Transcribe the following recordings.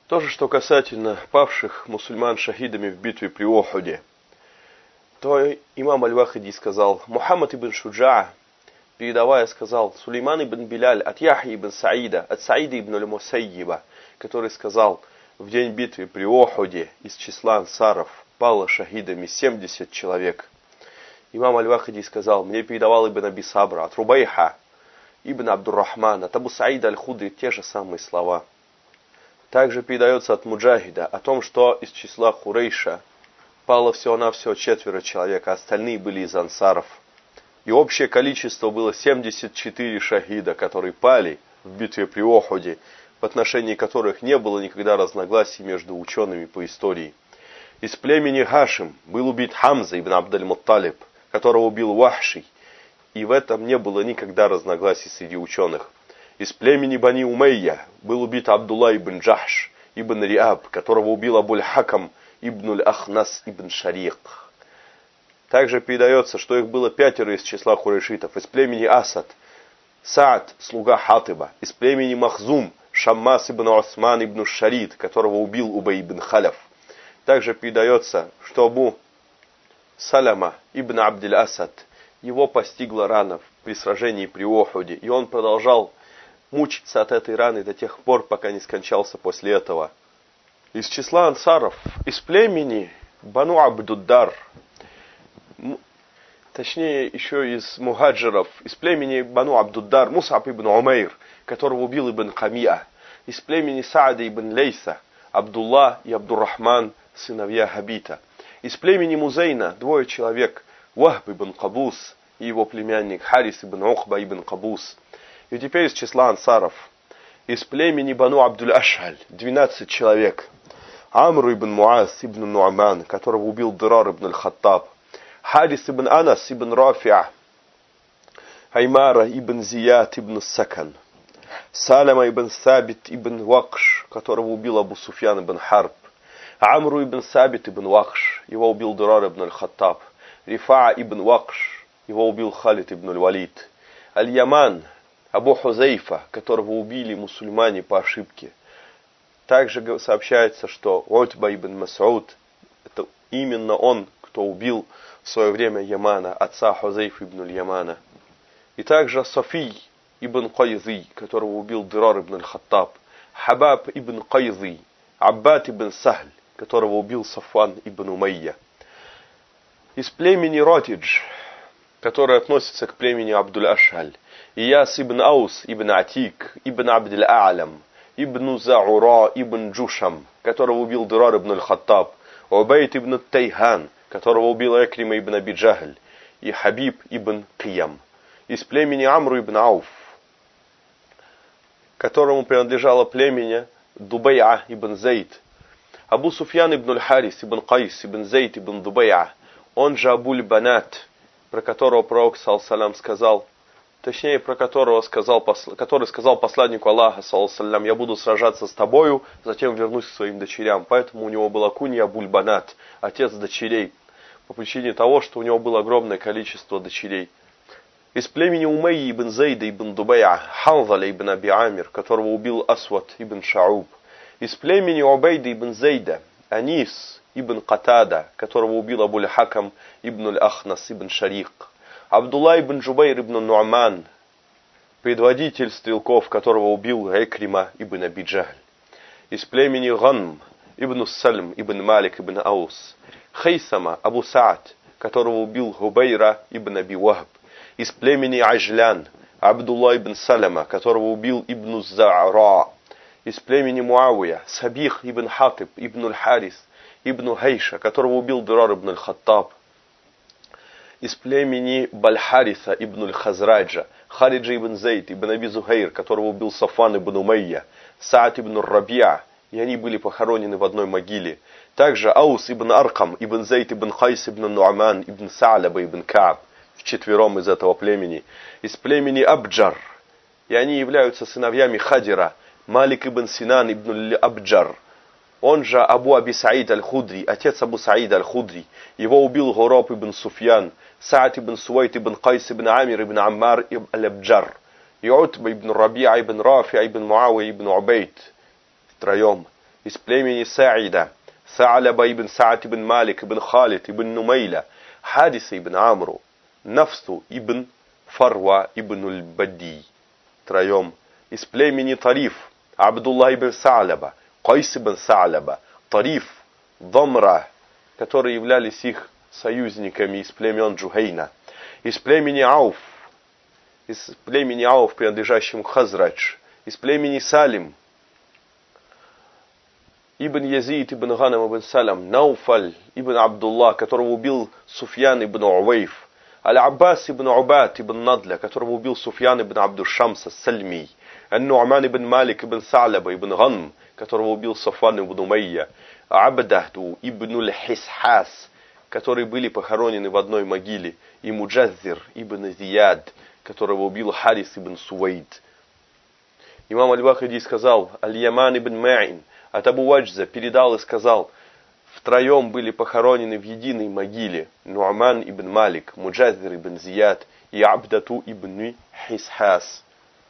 То же, что касательно павших мусульман шахидами в битве при Охуде, то имам Аль-Вахиди сказал, Мухаммад ибн Шуджа, передавая, сказал, Сулейман ибн Биляль от Яхьи ибн Саида, от Саида ибн Аль-Мусайиба, который сказал, в день битвы при Охуде из числа ансаров пало шахидами 70 человек. Имам Аль-Вахиди сказал, мне передавал ибн Аби Сабра от Рубайха, ибн Абдуррахмана, от Абу Саида Аль-Худри те же самые слова. Также передается от Муджахида о том, что из числа Хурейша пало всего-навсего 4 человек, а остальные были из ансаров. И общее количество было 74 шахида, которые пали в битве при Охуде, в отношении которых не было никогда разногласий между учеными по истории. Из племени Хашим был убит Хамза ибн Абдаль-Мутталиб, которого убил Вахши, и в этом не было никогда разногласий среди ученых. Из племени Бани Умейя был убит Абдулла ибн Джахш ибн Риаб, которого убил Абуль-Хакам ибн Аль-Ахнас ибн Шарик. Также передается, что их было 5 из числа хурейшитов. Из племени Асад Саад, слуга Хатиба. Из племени Махзум Шаммас ибн Усман ибн Шарид, которого убил Убай ибн Халяф. Также передается, что Абу Салама ибн Абдиль-Асад, его постигла рана при сражении при Охуде, и он продолжал мучиться от этой раны до тех пор, пока не скончался после этого. Из числа ансаров, из племени Бану Абдуддар, точнее еще из мухаджиров, из племени Бану Абдуддар, Мусаб ибн Умейр, которого убил ибн Камиа, из племени Саада ибн Лейса, Абдулла и Абдуррахман, сыновья Хабита, из племени Музейна 2 человек, Вахб ибн Кабус и его племянник Харис ибн Ухба ибн Кабус. И теперь из числа ансаров, из племени Бану Абдуль-Ашаль 12 человек, Амру ибн Муаз ибн Нуаман, которого убил Дирар ибн Аль-Хаттаб, Харис ибн Анас ибн Рафиа, Аймара ибн Зият ибн Сакан, Салама ибн Сабит ибн Вакш, которого убил Абу Суфьян ибн Харб, Амру ибн Сабит ибн Вакш, его убил Дирар ибн Аль-Хаттаб, Рифаа ибн Вакш, его убил Халид ибн Аль-Валид, Аль-Яман, Абу Хузейфа, которого убили мусульмане по ошибке. Также сообщается, что Утба ибн Мас'уд, это именно он, кто убил в свое время Ямана, отца Хузейфа ибн Аль-Ямана. И также Софий ибн Кайзи, которого убил Дирар ибн Аль-Хаттаб, Хабаб ибн Кайзи, Аббад ибн Сахль, которого убил Сафван ибн Умайя. Из племени Ротидж, который относится к племени Абдуль-Ашаль, Ияс ибн Аус ибн Атик, ибн Абдиль-А'лям, ибн Заура ибн Джушам, которого убил Дирар ибн Аль-Хаттаб, Убайт ибн Тайхан, которого убил Экрима ибн Аби Джахль, и Хабиб ибн Киям. Из племени Амру ибн Ауф, которому принадлежало племя Дубай'a ибн Зейд, Абу Суфьян ибн Аль-Харис ибн Кайс ибн Зейд ибн Дубай'a, он же Абуль-Банат, про которого пророк ﷺ сказал, точнее, который сказал посланнику Аллаха ﷺ, я буду сражаться с тобою, затем вернусь к своим дочерям. Поэтому у него была кунья Абуль-Банат, отец дочерей, по причине того, что у него было огромное количество дочерей. Из племени Умайи ибн Зейда ибн Дубай'a, Ханзаля ибн Аби Амир, которого убил Асвад ибн Шауб. Из племени Убайда ибн Зейда, Анис ибн Катада, которого убил Абуль-Хакам ибн Аль-Ахнас ибн Шарик. Абдулла ибн Джубайр ибн Нуаман, предводитель стрелков, которого убил Экрима ибн Аби Джахль. Из племени Ганм ибн Сальм ибн Малик ибн Аус. Хейсама Абу Саад, которого убил Хубайра ибн Аби Вахб. Из племени Ажлян Абдулла ибн Салама, которого убил ибн За'ра. Из племени Муавия Сабих ибн Хатиб ибн Аль-Харис ибн Хейша, которого убил Дирар ибн Аль-Хаттаб. Из племени Баль-Хариса ибн Аль-Хазраджа Хариджа ибн Зейд ибн Аби Зухайр, которого убил Сафван ибн Умайя, Саад ибн Рабиа, и они были похоронены в одной могиле. Также Аус ибн Аркам ибн Зейд ибн Хайс ибн Нуаман ибн Са'лаба ибн Кааб, вчетвером из этого племени. Из племени Абджар, и они являются сыновьями Хадира, Малик ибн Синан ибн Абджар, он же Абу Аби Саид Аль-Худри, отец Абу Саида Аль-Худри. Его убил Гураб ибн Суфьян, Саад ибн Суайт ибн Кайс ибн Амир ибн Аммар ибн Аль-Абджар, и Утба ибн Раби'a ибн Рафи'a ибн Муавия ибн Убайд, втроем. из племени Саида, Са'ляба ибн Са'д ибн Малик ибн Халид ибн Нумейля, Хадиса ибн Амру, Нафсу ибн Фарва ибн Аль-Бадди. Троем. Из племени Тариф, Абдулла ибн Са'ляба, Кайс ибн Са'ляба, Тариф, Дамра, которые являлись их союзниками из племен Джухейна. Из племени Ауф, принадлежащим Хазрадж, из племени Салим, Ибн Язид, Ибн Ганам, Ибн Салам, Науфаль, Ибн Абдулла, которого убил Суфьян ибн Увейф, Аль-Аббас ибн Убад ибн Надля, которого убил Суфьян ибн Абдушамса Сальми, Ан-Ну'ман ибн Малик ибн Са'ляба ибн Ганм, которого убил Сафван ибн Умайя, Абдахду ибн Аль-Хисхас, которые были похоронены в одной могиле, и Муджаззир ибн Зияд, которого убил Харис ибн Сувейд. Имам Аль-Бахади сказал: Аль-Яман ибн Ма'ин от Абу Ваджза передал и сказал: втроем были похоронены в единой могиле Ну'ман ибн Малик, Муджаззир ибн Зияд и Абдату ибн Хисхас.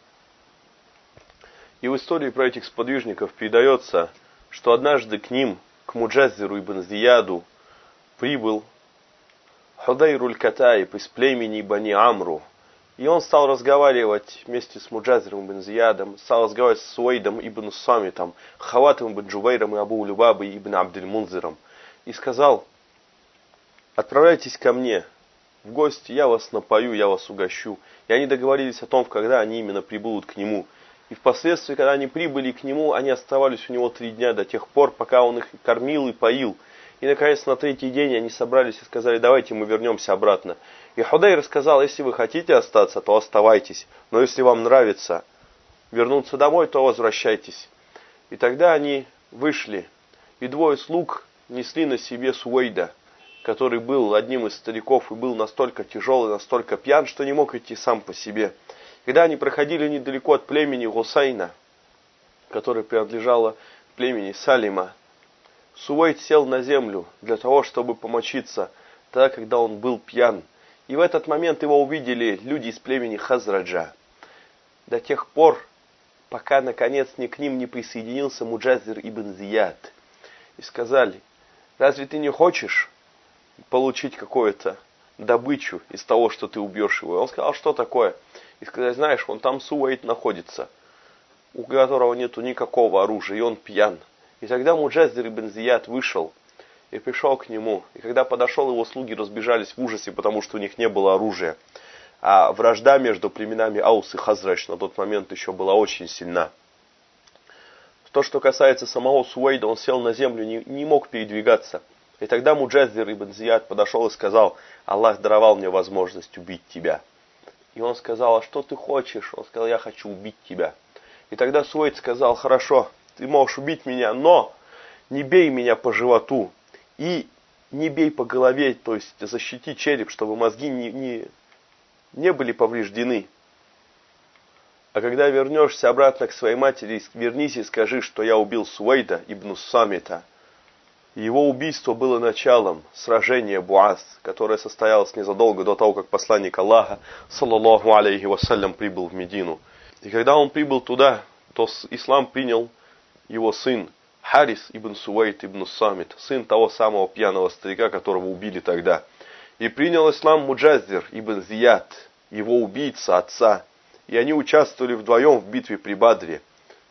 И в истории про этих сподвижников передается, что однажды к ним, к Муджаззиру ибн Зияду, прибыл Худайруль Катаиб из племени Бани Амру. И он стал разговаривать вместе с Муджаззиром ибн Зиядом, стал разговаривать с Суэйдом ибн Самитом, Хаватом ибн Джубайром и Абу Любабой ибн Абдельмунзиром. И сказал: отправляйтесь ко мне в гости, я вас напою, я вас угощу. И они договорились о том, когда они именно прибудут к нему. И впоследствии, когда они прибыли к нему, они оставались у него 3 дня, до тех пор, пока он их кормил и поил. И, наконец, на 3-й день они собрались и сказали: давайте мы вернемся обратно. И Худайр сказал: если вы хотите остаться, то оставайтесь. Но если вам нравится вернуться домой, то возвращайтесь. И тогда они вышли. И 2 слуг несли на себе Суэйда, который был одним из стариков и был настолько тяжелый, настолько пьян, что не мог идти сам по себе. Когда они проходили недалеко от племени Гусайна, которое принадлежало племени Салима, Суэйд сел на землю для того, чтобы помочиться, тогда, когда он был пьян. И в этот момент его увидели люди из племени Хазраджа. До тех пор, пока, наконец, к ним не присоединился Муджаззир ибн Зияд. И сказали: разве ты не хочешь получить какую-то добычу из того, что ты убьешь его? И он сказал: что такое? И сказали: знаешь, вон там Суэйд находится, у которого нету никакого оружия, и он пьян. И тогда Муджаззир ибн Зияд вышел и пришел к нему. И когда подошел, его слуги разбежались в ужасе, потому что у них не было оружия. А вражда между племенами Аус и Хазрадж на тот момент еще была очень сильна. То, что касается самого Суэйда, он сел на землю, не мог передвигаться. И тогда Муджаззир ибн Зияд подошел и сказал: Аллах даровал мне возможность убить тебя. И он сказал: а что ты хочешь? Он сказал: я хочу убить тебя. И тогда Суэйд сказал: хорошо, ты можешь убить меня, но не бей меня по животу и не бей по голове, то есть защити череп, чтобы мозги не были повреждены. А когда вернешься обратно к своей матери, вернись и скажи, что я убил Суэйда ибн Самита. Его убийство было началом сражения Буас, которое состоялось незадолго до того, как посланник Аллаха, саллаллаху алейхи вассалям, прибыл в Медину. И когда он прибыл туда, то ислам принял его сын Харис ибн Суэйд ибн Самит, сын того самого пьяного старика, которого убили тогда. И принял ислам Муджаззир ибн Зияд, его убийца, отца. И они участвовали вдвоем в битве при Бадре.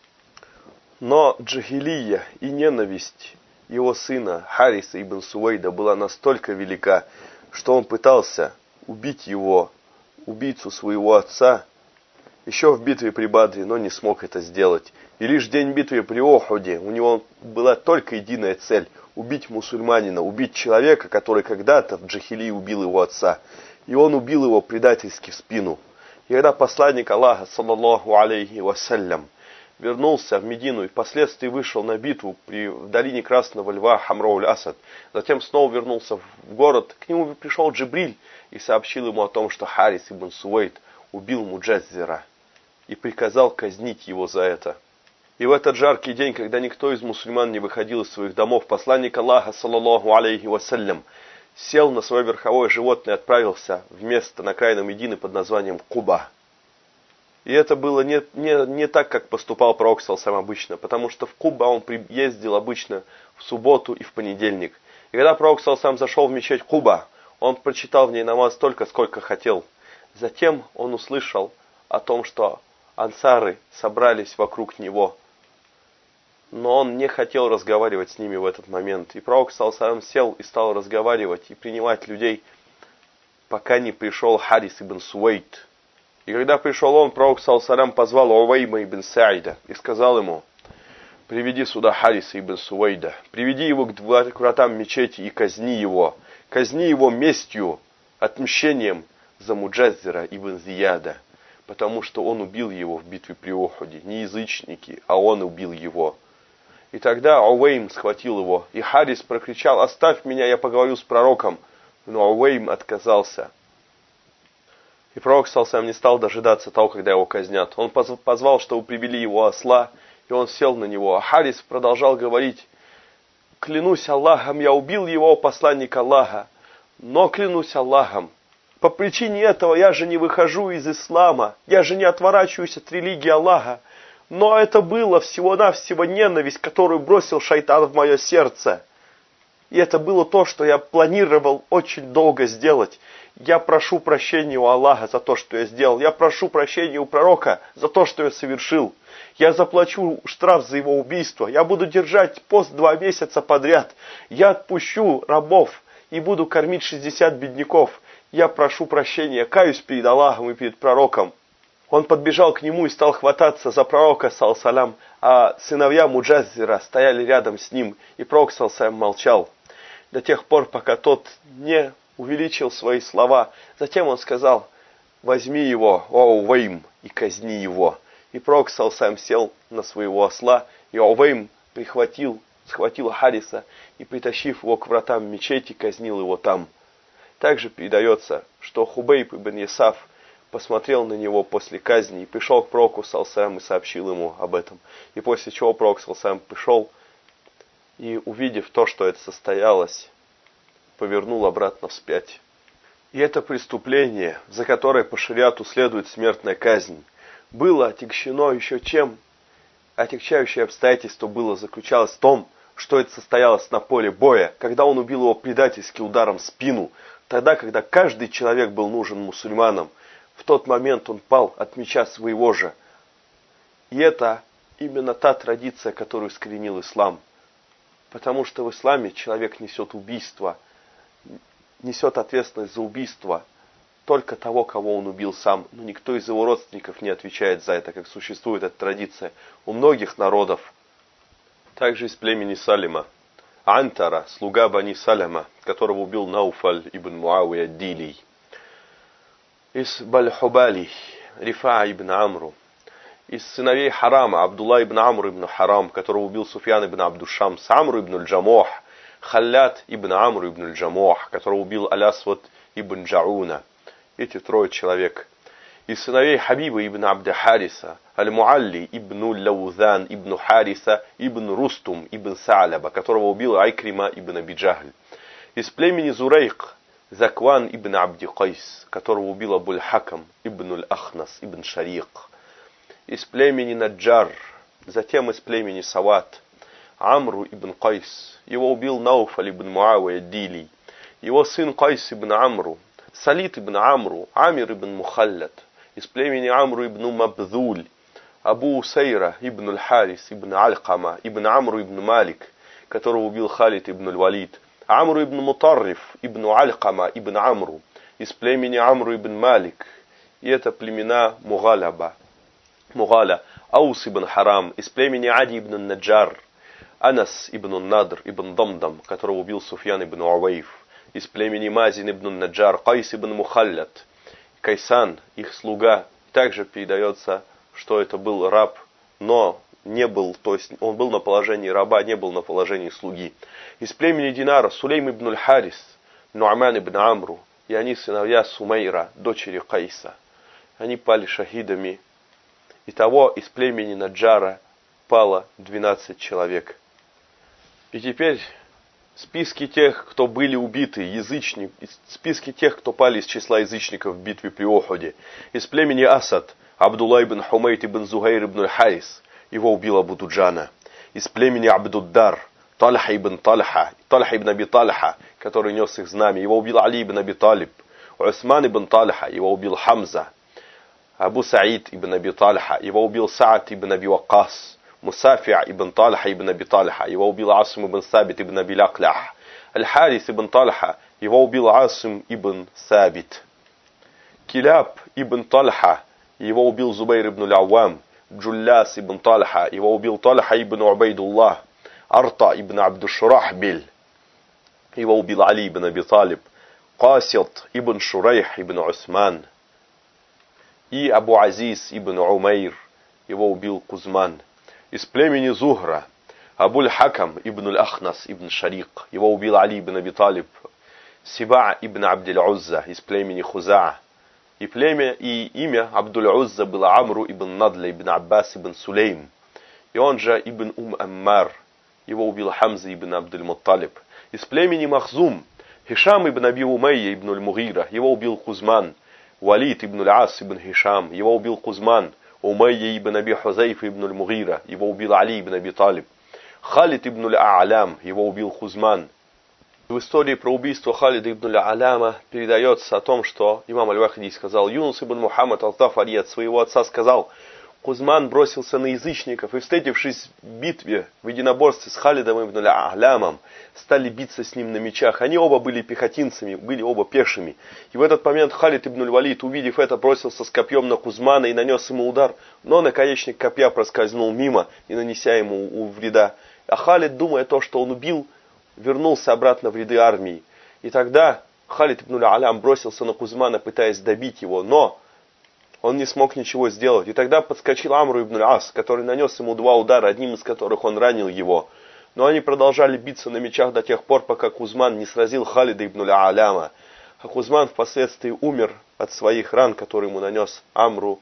Но джахилия и ненависть его сына Хариса ибн Суэйда была настолько велика, что он пытался убить его, убийцу своего отца, еще в битве при Бадре, но не смог это сделать. И лишь в день битвы при Охуде у него была только единая цель – убить мусульманина, убить человека, который когда-то в джахилии убил его отца. И он убил его предательски в спину. И когда посланник Аллаха, саллаллаху алейхи вассалям, вернулся в Медину и впоследствии вышел на битву в долине Красного Льва Хамроуль-Асад, затем снова вернулся в город, к нему пришел Джибриль и сообщил ему о том, что Харис ибн Суэйд убил Муджаззира и приказал казнить его за это. И в этот жаркий день, когда никто из мусульман не выходил из своих домов, посланник Аллаха, саллаллаху алейхи вассалям, сел на свое верховое животное и отправился в место на окраину Медины под названием Куба. И это было не так, как поступал пророк сам обычно, потому что в Куба он ездил обычно в субботу и в понедельник. И когда пророк сам зашел в мечеть Куба, он прочитал в ней намаз столько, сколько хотел. Затем он услышал о том, что ансары собрались вокруг него. Но он не хотел разговаривать с ними в этот момент. И пророк сам сел и стал разговаривать и принимать людей, пока не пришел Харис ибн Суэйд. И когда пришел он, пророк саллаллаху позвал Увейма ибн Саида и сказал ему: приведи сюда Хариса ибн Суэйда, приведи его к вратам мечети и казни его местью, отмщением за Муджаззира ибн Зияда, потому что он убил его в битве при Ухуде, не язычники, а он убил его. И тогда Увейм схватил его, и Харис прокричал: оставь меня, я поговорю с пророком. Но Увейм отказался. И пророк саллаллаху не стал дожидаться того, когда его казнят. Он позвал, чтобы привели его осла, и он сел на него. А Харис продолжал говорить: клянусь Аллахом, я убил его, посланник Аллаха. Но клянусь Аллахом, по причине этого я же не выхожу из ислама, я же не отворачиваюсь от религии Аллаха. Но это было всего-навсего ненависть, которую бросил шайтан в мое сердце. И это было то, что я планировал очень долго сделать. Я прошу прощения у Аллаха за то, что я сделал. Я прошу прощения у пророка за то, что я совершил. Я заплачу штраф за его убийство. Я буду держать пост 2 месяца подряд. Я отпущу рабов и буду кормить 60 бедняков. Я прошу прощения, каюсь перед Аллахом и перед пророком. Он подбежал к нему и стал хвататься за пророка, саллаллаху, а сыновья Муджаззира стояли рядом с ним, и пророк, саллаллаху, молчал до тех пор, пока тот не увеличил свои слова. Затем он сказал: возьми его, о Увейм, и казни его. И пророк саллаллаху сел на своего осла, и Увейм схватил Хариса и, притащив его к вратам мечети, казнил его там. Также передается, что Хубейб ибн Ясаф посмотрел на него после казни и пришел к пророку саллаллаху и сообщил ему об этом. И после чего пророк саллаллаху пришел и, увидев то, что это состоялось, повернул обратно вспять. И это преступление, за которое по шариату следует смертная казнь, было отягчено еще чем? Отягчающее обстоятельство заключалось в том, что это состоялось на поле боя, когда он убил его предательски ударом в спину, тогда, когда каждый человек был нужен мусульманам. В тот момент он пал от меча своего же. И это именно та традиция, которую искоренил ислам. Потому что в исламе человек несет ответственность за убийство только того, кого он убил сам. Но никто из его родственников не отвечает за это, как существует эта традиция у многих народов. Также из племени Салима. Антара, слуга Бани Салима, которого убил Науфаль ибн Муавия Дилий. Из Баль-Хубали, Рифа ибн Амру. Из сыновей Харама, Абдулла ибн Амр ибн Харам, которого убил Суфьян ибн Абдушамс, Амр ибн Аль-Джамох, Халлят ибн Амр ибн Аль-Джамох, которого убил Алясват ибн Джауна. Эти 3 человек. Из сыновей Хабиба ибн Абда Хариса, Аль-Муалли ибн Лаузан ибн Хариса ибн Рустум ибн Са'лаба, которого убил Айкрима ибн Абиджахль. Из племени Зурейк, Закван ибн Абди Кайс, которого убил Абуль-Хакам ибн Аль-Ахнас ибн Шарик. Из племени Наджар, затем из племени Сават, Амру ибн Кайс, его убил Науфаль ибн Муавия Дилий, его сын Кайс ибн Амру, Салит ибн Амру, Амир ибн Мухаллат, из племени Амру ибн Мабдуль, Абу Усайра ибн Аль-Харис ибн Аль-Кама ибн Амру ибн Малик, которого убил Халид ибн Аль-Валид, Амру ибн Мутарриф ибн Аль-Кама ибн Амру, из племени Амру ибн Малик, и это племена Мугаля, Аус ибн Харам, из племени Ади ибн Наджар, Анас ибн Надр ибн Дамдам, которого убил Суфьян ибн Увейф, из племени Мазин ибн Наджар, Кайс ибн Мухаллат, Кайсан, их слуга. Также передается, что это был раб, но не был, то есть он был на положении раба, не был на положении слуги. Из племени Динара Сулейм ибн Аль-Харис, Нуаман ибн Амру, и они сыновья Сумейра, дочери Кайса. Они пали шахидами. Итого из племени Наджара пало 12 человек. И теперь списки тех, кто были убиты, списки тех, кто пали из числа язычников в битве при Охуде. Из племени Асад Абдулла ибн Хумейт ибн Зухайр ибн Харис, его убил Абу Дуджана. Из племени Абдуддар, Тальха ибн Аби Тальха, который нес их знамя, его убил Али ибн Аби Талиб. Усман ибн Тальха, его убил Хамза. Абу Саид ибн Аби Тальха, его убил Саад ибн Аби Ваккас. Мусафи ибн Тальха ибн Аби Тальха, его убил Асим ибн Сабит ибн Аби Лаклях. Аль-Харис ибн Тальха, его убил Асим ибн Сабит. Киляб ибн Тальха, его убил Зубайр ибн Аль-Аввам. Джулляс ибн Тальха, его убил Тальха ибн Убайдуллах. Арта ибн Абдушрахбиль, его убил Али ибн Аби Талиб. Касид ибн Шурайх ибн Усман. И Абу Азиз ибн Умайр, его убил Кузман. Из племени Зухра Абуль-Хакам ибн Аль-Ахнас ибн Шарик, его убил Али ибн Аби Талиб. Сиба ибн Абдуль-Узза из племени Хузаа. И имя Абдуль-Узза было Амру ибн Надля ибн Аббас ибн Сулейм. И он же ибн Аммар, его убил Хамза ибн Абдуль-Мутталиб. Из племени Махзум Хишам ибн Аби Умайя ибн Аль-Мугира, его убил Кузман. Валид ибн Аль-Ас ибн Хишам, его убил Кузман. Умайя ибн Аби Хузайф ибн Аль-Мугира, его убил Али ибн Аби Талиб. Халид ибн Аль-А'лям, его убил Кузман. В истории про убийство Халида ибн Аль-А'ляма передается о том, что имам Аль-Вахиди сказал: Юнус ибн Мухаммад Аль-Тафари от своего отца сказал: Кузман бросился на язычников и, встретившись в битве, в единоборстве с Халидом ибн Аль-А'лямом, стали биться с ним на мечах. Они оба были пехотинцами, были оба пешими. И в этот момент Халид ибн Аль-Валид, увидев это, бросился с копьем на Кузмана и нанес ему удар, но наконечник копья проскользнул мимо, не нанеся ему вреда. А Халид, думая то, что он убил, вернулся обратно в ряды армии. И тогда Халид ибн Аль-Алям бросился на Кузмана, пытаясь добить его, но он не смог ничего сделать. И тогда подскочил Амру ибн Ас, который нанес ему 2 удара, одним из которых он ранил его. Но они продолжали биться на мечах до тех пор, пока Кузман не сразил Халида ибн Аль-Аляма. А Кузман впоследствии умер от своих ран, которые ему нанес Амру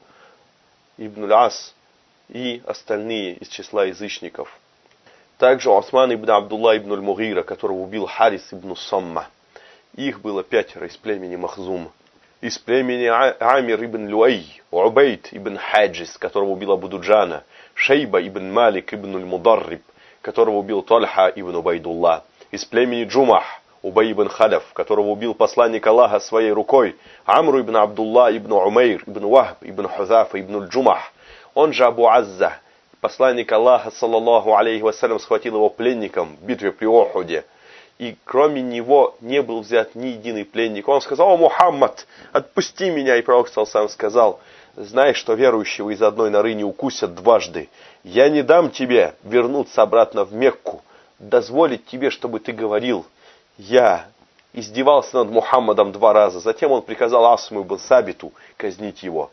ибн Ас и остальные из числа язычников. Также Усман ибн Абдулла ибн Аль-Мугира, которого убил Харис ибн Самма. Их было 5 из племени Махзум. Из племени Амир ибн Люэй, Убейд ибн Хаджис, которого убил Абу Дуджана, Шейба ибн Малик ибн Аль-Мударриб, которого убил Тальха ибн Убайдуллах. Из племени Джумах, Убай ибн Халяф, которого убил посланник Аллаха своей рукой, Амру ибн Абдулла ибн Умайр ибн Вахб ибн Хузафа ибн Аль-Джумах, он же Абу Азза. Посланник Аллаха, саллаллаху алейхи вассалям, схватил его пленником в битве при Охуде. И кроме него не был взят ни единый пленник. Он сказал: «О, Мухаммад, отпусти меня!» И пророк сам сказал: «Знай, что верующего из одной норы не укусят дважды. Я не дам тебе вернуться обратно в Мекку, дозволить тебе, чтобы ты говорил: я издевался над Мухаммадом 2 раза». Затем он приказал Асму ибн Сабиту казнить его.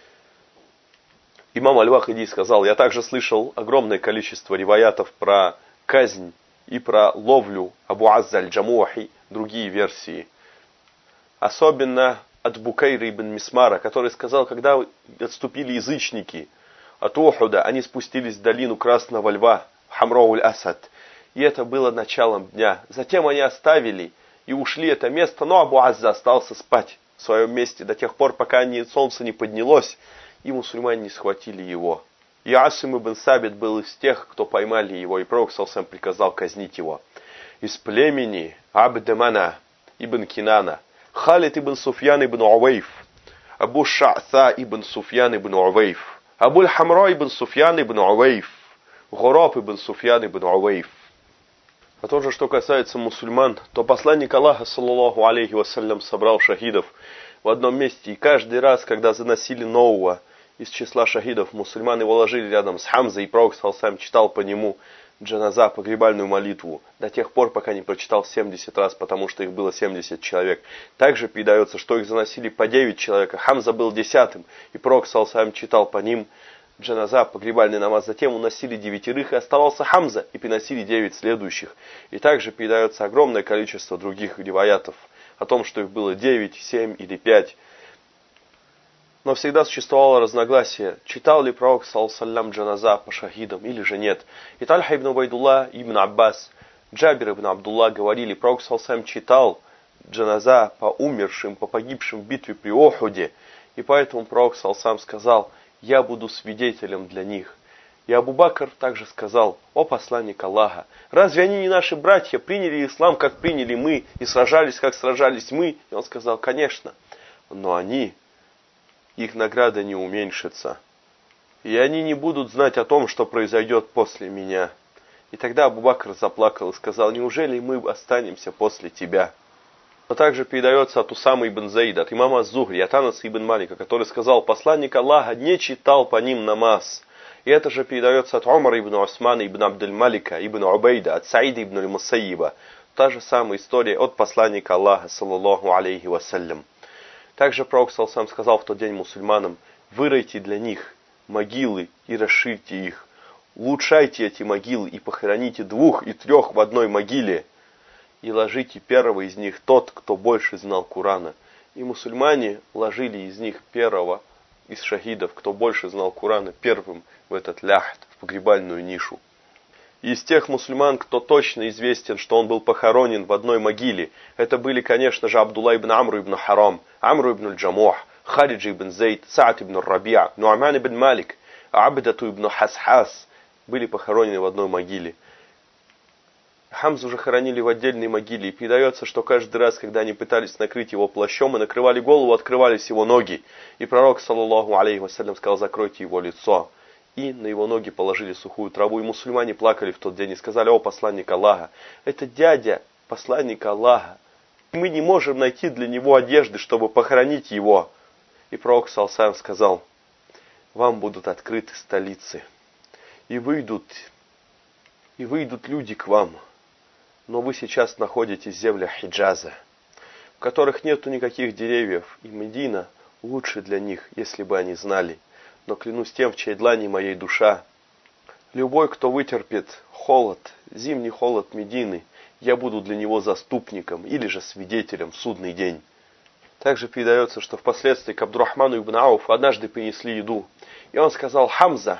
Имам Аль-Вахиди сказал: «Я также слышал огромное количество риваятов про казнь и про ловлю Абу Азза аль-Джамухи, другие версии. Особенно от Букайра ибн Мисмара, который сказал: когда отступили язычники от Ухуда, они спустились в долину Красного Льва, Хамроуль-Асад. И это было началом дня. Затем они оставили и ушли это место, но Абу Азза остался спать в своем месте до тех пор, пока солнце не поднялось, и мусульмане не схватили его. И Асим ибн Сабит был из тех, кто поймали его, и пророк сам приказал казнить его. Из племени Абд-Мана ибн Кинана Халид ибн Суфьян ибн Увейф, Абу Ша'са ибн Суфьян ибн Увейф, Абу Хамра ибн Суфьян ибн Увейф, Гураб ибн Суфьян ибн Увейф. А то же, что касается мусульман, то посланник Аллаха, саллаллаху алейхи вассалям, собрал шахидов в одном месте, и каждый раз, когда заносили нового из числа шахидов, мусульман его ложили рядом с Хамзой, и пророк сам читал по нему джаназа, погребальную молитву, до тех пор, пока не прочитал 70 раз, потому что их было 70 человек. Также передается, что их заносили по 9 человек, а Хамза был 10-м, и пророк сам читал по ним джаназа, погребальный намаз. Затем уносили 9, и оставался Хамза, и приносили 9 следующих. И также передается огромное количество других риваятов о том, что их было 9, 7 или 5. Но всегда существовало разногласие, читал ли пророк саллаллаху джаназа по шахидам или же нет. И Тальха ибн Убайдуллах, ибн Аббас, Джабир ибн Абдуллах говорили: пророк саллаллаху читал джаназа по умершим, по погибшим в битве при Охуде. И поэтому пророк саллаллаху сказал: я буду свидетелем для них. И Абу Бакр также сказал: о посланник Аллаха, разве они не наши братья, приняли ислам, как приняли мы, и сражались, как сражались мы? И он сказал: конечно, но их награда не уменьшится, и они не будут знать о том, что произойдет после меня. И тогда Абу Бакр заплакал и сказал: неужели мы останемся после тебя? Но также передается от Усамы ибн Заида, от имама Аз-Зухри, от Анаса ибн Малика, который сказал: посланник Аллаха не читал по ним намаз. И это же передается от Умара ибн Усмана ибн Абдуль-Малика ибн Убейда, от Саида ибн Аль-Мусайиба. Та же самая история от посланника Аллаха, саллаллаху алейхи вассалям. Также пророк саллаллаху сказал в тот день мусульманам: выройте для них могилы и расширьте их. Улучшайте эти могилы и похороните 2 и 3 в одной могиле. И ложите первого из них тот, кто больше знал Курана. И мусульмане ложили из них первого из шахидов, кто больше знал Курана, первым в этот ляхт, в погребальную нишу. И из тех мусульман, кто точно известен, что он был похоронен в одной могиле, это были, конечно же, Абдулла ибн Амру ибн Харам, Амру ибн Аль-Джамух, Хариджа ибн Зейд, Саад ибн Рабиа, Нуаман ибн Малик, Абдату ибн Хасхас, были похоронены в одной могиле. Хамзу уже хоронили в отдельной могиле, и передается, что каждый раз, когда они пытались накрыть его плащом и накрывали голову, открывались его ноги. И пророк, саллаллаху алейхи вассалям, сказал: закройте его лицо. И на его ноги положили сухую траву. И мусульмане плакали в тот день и сказали: о посланник Аллаха, это дядя посланника Аллаха. Мы не можем найти для него одежды, чтобы похоронить его. И пророк, саллаллаху алейхи вассалям, сказал: вам будут открыты столицы, и выйдут люди к вам. Но вы сейчас находитесь в землях Хиджаза, в которых нету никаких деревьев, и Медина лучше для них, если бы они знали. Но клянусь тем, в чьей длани моей душа, любой, кто вытерпит холод, зимний холод Медины, я буду для него заступником или же свидетелем в судный день. Также передается, что впоследствии к Абдурахману ибн Ауфу однажды принесли еду, и он сказал: Хамза,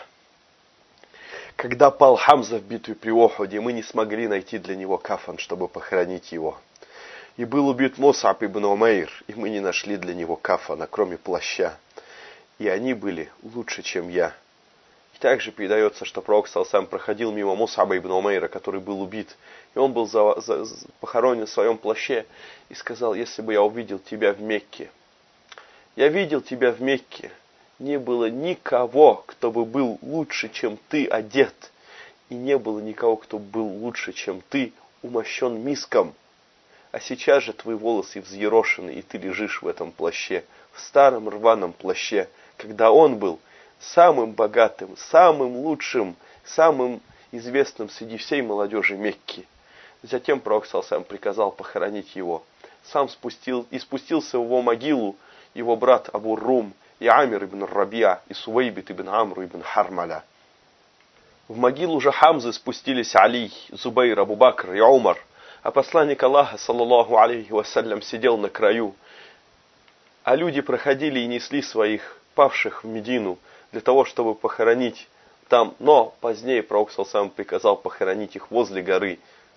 когда пал Хамза в битве при Охуде, мы не смогли найти для него кафан, чтобы похоронить его. И был убит Мусаб ибн Умейр, и мы не нашли для него кафана, кроме плаща. И они были лучше, чем я. И также передается, что пророк саллаллаху проходил мимо Мусаба ибн Умейра, который был убит, и он был похоронен в своем плаще, и сказал: если бы я увидел тебя в Мекке, я видел тебя в Мекке, не было никого, кто бы был лучше, чем ты, одет. И не было никого, кто был лучше, чем ты, умощен миском. А сейчас же твои волосы взъерошены, и ты лежишь в этом плаще, в старом рваном плаще, когда он был самым богатым, самым лучшим, самым известным среди всей молодежи Мекки. Затем пророк саллаллаху приказал похоронить его. Сам спустился в его могилу его брат Абу Рум, и Амир ибн Рабиа, и Сувейбит ибн Амру ибн Хармаля. В могилу же Хамзы спустились Али, Зубейр, Абу Бакр и Умар, а посланник Аллаха, саллаллаху алейхи вассалям, сидел на краю. А люди проходили и несли своих павших в Медину для того, чтобы похоронить там. Но позднее пророк саллаллаху приказал похоронить их возле горы.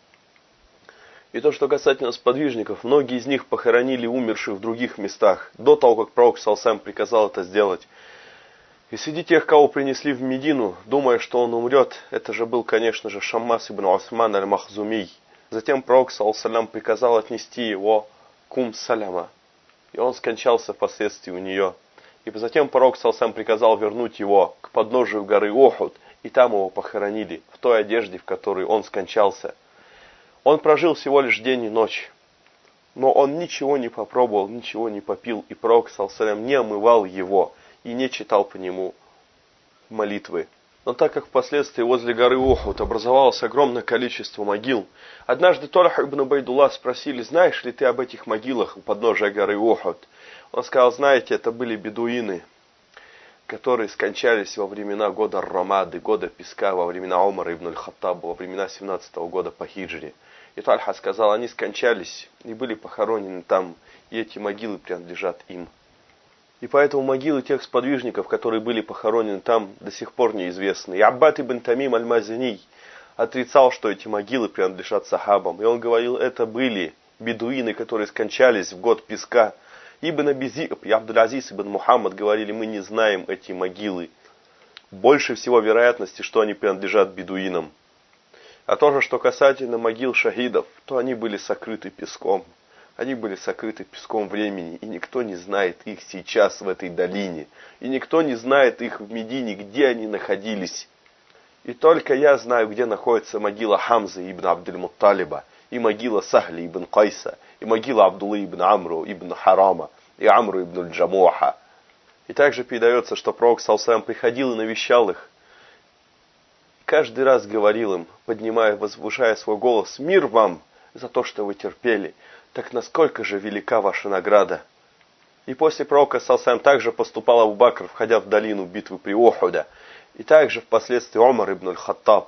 И то, что касательно сподвижников, многие из них похоронили умерших в других местах, до того, как пророк саллаллаху приказал это сделать. И среди тех, кого принесли в Медину, думая, что он умрет, это же был, конечно же, Шаммас ибн Усман аль-Махзумий. Затем пророк саллаллаху приказал отнести его к Саляма, и он скончался впоследствии у нее. И затем пророк саллаллаху приказал вернуть его к подножию горы Охуд, и там его похоронили, в той одежде, в которой он скончался. Он прожил всего лишь день и ночь, но он ничего не попробовал, ничего не попил, и пророк саллаллаху не омывал его и не читал по нему молитвы. Но так как впоследствии возле горы Ухуд образовалось огромное количество могил, однажды Тольха ибн Убайдуллах спросили: знаешь ли ты об этих могилах у подножия горы Ухуд? Он сказал: знаете, это были бедуины, которые скончались во времена года Рамады, года песка, во времена Умара ибн Аль-Хаттаба, во времена 17-го года по хиджре. И Тальха сказал: они скончались и были похоронены там, и эти могилы принадлежат им. И поэтому могилы тех сподвижников, которые были похоронены там, до сих пор неизвестны. И Аббад ибн Тамим аль-Мазини отрицал, что эти могилы принадлежат сахабам. И он говорил: это были бедуины, которые скончались в год песка. Ибн Абизиб и Абдуль-Азиз ибн Мухаммад говорили: мы не знаем эти могилы. Больше всего вероятности, что они принадлежат бедуинам. А то же, что касательно могил шахидов, то они были сокрыты песком. Они были сокрыты песком времени, и никто не знает их сейчас в этой долине. И никто не знает их в Медине, где они находились. И только я знаю, где находится могила Хамзы ибн Абдуль-Мутталиба, и могила Сахли ибн Кайса, и могила Абдуллы ибн Амру ибн Харама, и Амру ибн Джамуха. И также передается, что пророк ﷺ приходил и навещал их. Каждый раз говорил им, поднимая, возвышая свой голос: «Мир вам за то, что вы терпели! Так насколько же велика ваша награда!» И после пророка ﷺ также поступал Абу Бакр, входя в долину битвы при Ухуда, и также впоследствии Умар ибн аль-Хаттаб,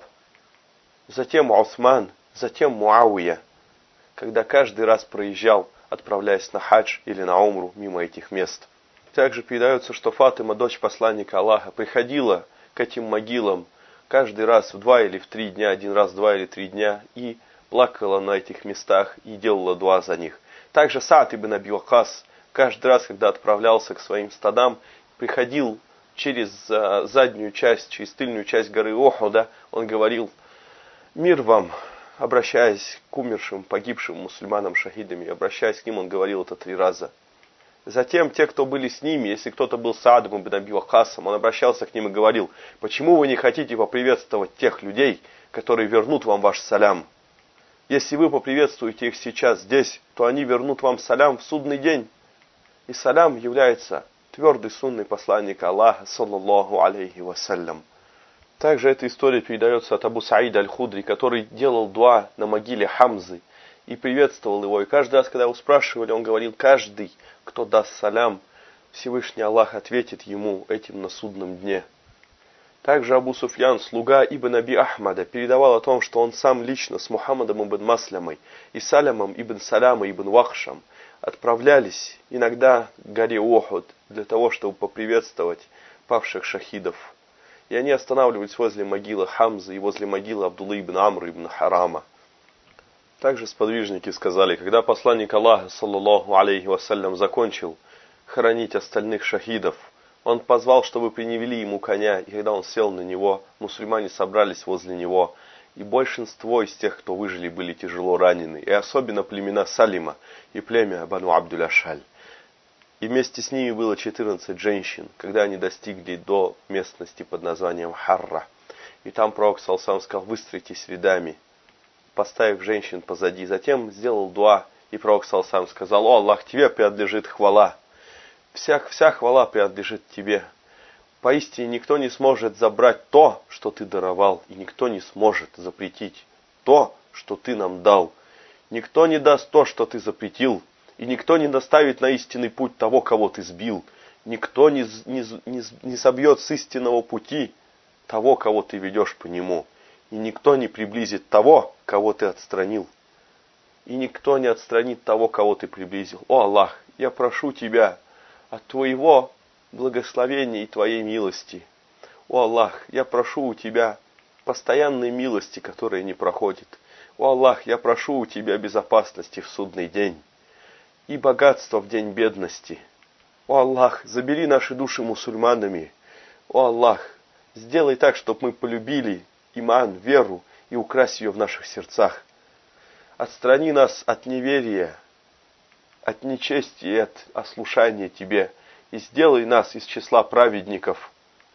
затем Усман, затем Муавия, когда каждый раз проезжал, отправляясь на хадж или на умру мимо этих мест. Также передается, что Фатима, дочь посланника Аллаха, приходила к этим могилам каждый раз в 2 или в 3 дня, один раз в 2 или 3 дня, и плакала на этих местах и делала дуа за них. Также Саад ибн Аби Ваккас каждый раз, когда отправлялся к своим стадам, приходил через заднюю часть, через тыльную часть горы Ухуда, он говорил: «Мир вам», обращаясь к умершим, погибшим мусульманам, шахидами, обращаясь к ним, он говорил это 3 раза. Затем те, кто были с ними, если кто-то был Саадом ибн Аби Ваккасом, он обращался к ним и говорил: «Почему вы не хотите поприветствовать тех людей, которые вернут вам ваш салям? Если вы поприветствуете их сейчас здесь, то они вернут вам салям в судный день». И салям является твердой сунной посланника Аллаха, саллаллаху алейхи вассалям. Также эта история передается от Абу Саида аль-Худри, который делал дуа на могиле Хамзы и приветствовал его. И каждый раз, когда его спрашивали, он говорил: каждый, кто даст салям, Всевышний Аллах ответит ему этим на судном дне. Также Абу Суфьян, слуга ибн Аби Ахмада, передавал о том, что он сам лично с Мухаммадом ибн Маслямой и Салямом ибн Саляма ибн Вахшам отправлялись иногда к горе Ухуд для того, чтобы поприветствовать павших шахидов. И они останавливались возле могилы Хамзы и возле могилы Абдуллы ибн Амру ибн Харама. Также сподвижники сказали, когда посланник Аллаха, саллаллаху алейхи вассалям, закончил хоронить остальных шахидов, он позвал, чтобы приневели ему коня, и когда он сел на него, мусульмане собрались возле него, и большинство из тех, кто выжили, были тяжело ранены, и особенно племена Салима и племя Бану Абдуль-Ашаль. И вместе с ними было 14 женщин, когда они достигли до местности под названием Харра. И там пророк ﷺ сказал: «Выстройтесь рядами», поставив женщин позади. Затем сделал дуа, и пророк ﷺ сказал: «О Аллах, тебе принадлежит хвала. Вся хвала принадлежит тебе. Поистине никто не сможет забрать то, что ты даровал, и никто не сможет запретить то, что ты нам дал. Никто не даст то, что ты запретил, и никто не доставит на истинный путь того, кого ты сбил. Никто не собьет с истинного пути того, кого ты ведешь по нему. И никто не приблизит того, кого ты отстранил. И никто не отстранит того, кого ты приблизил. О Аллах, я прошу тебя от твоего благословения и твоей милости. О Аллах, я прошу у тебя постоянной милости, которая не проходит. О Аллах, я прошу у тебя безопасности в судный день и богатства в день бедности. О Аллах, забери наши души мусульманами. О Аллах, сделай так, чтобы мы полюбили иман, веру, и укрась ее в наших сердцах. Отстрани нас от неверия, от нечестия и от ослушания Тебе, и сделай нас из числа праведников.